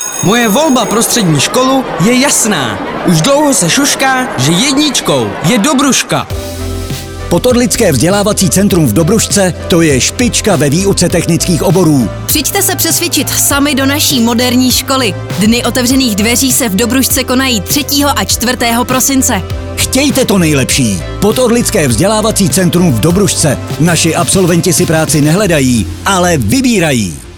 Moje volba pro střední školu je jasná. Už dlouho se šušká, že jedničkou je Dobruška. Potorlické vzdělávací centrum v Dobrušce, to je špička ve výuce technických oborů. Přijďte se přesvědčit sami do naší moderní školy. Dny otevřených dveří se v Dobrušce konají 3. a 4. prosince. Chtějte to nejlepší. Potorlické vzdělávací centrum v Dobrušce. Naši absolventi si práci nehledají, ale vybírají.